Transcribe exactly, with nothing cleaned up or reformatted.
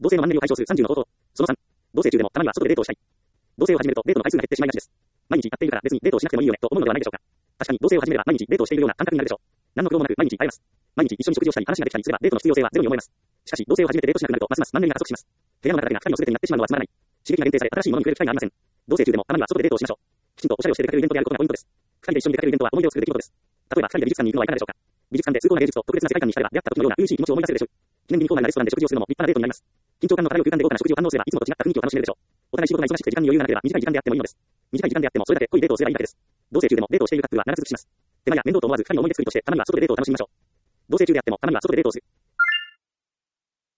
同棲のマンネリを解消するさんじゅうの方法。そのさん。同棲中でもたまには外でデートをしたい。同棲を始めるとデートの回数が減ってしまいがちです。毎日会っているから別にデートをしなくてもいいよねと思うのではないでしょうか。確かに同棲を始めれば毎日デートをしているような感覚になるでしょう。何の苦労もなく毎日会えます。毎日一緒に食事をしたり話ができたりすればデートの必要性はゼロに思えます。しかし同棲を始めてデートしなくなるとますますマンネリが加速します。部屋の中だけがふたりの全てになってしまうのはつまらない。刺激が限定され新しいものに触れる機会がありません。同棲中でもたまには外でデートをしましょう。きちんとおしゃれをして出かけるイベントであることがポイントです。ふたりで一緒に出かけるイベントは思い出を作る出来事です。例えばふたりで美術館に行くのはいかがでしょうか。美術館で崇高な芸術と特別な世界観に浸れば出会った時のような優しい気持ちを思い出せるでしょう。記念日に高価なレストランで食事をするのも立派なデートになります。緊張感の漂う空間で豪華な食事を堪能すればいつもと違った雰囲気を楽しめるでしょう。お互い仕事が忙しくて時間に余裕がなければ短い時間であってもいいのです。短い時間であってもそれだけ濃いデートをすればいいだけです。同棲中でもデートをしているカップルは長続きします。手間や面倒と思わずふたりの思い出作りとしてたまには外でデートを楽しみましょう。同棲中であってもたまには外でデートをする。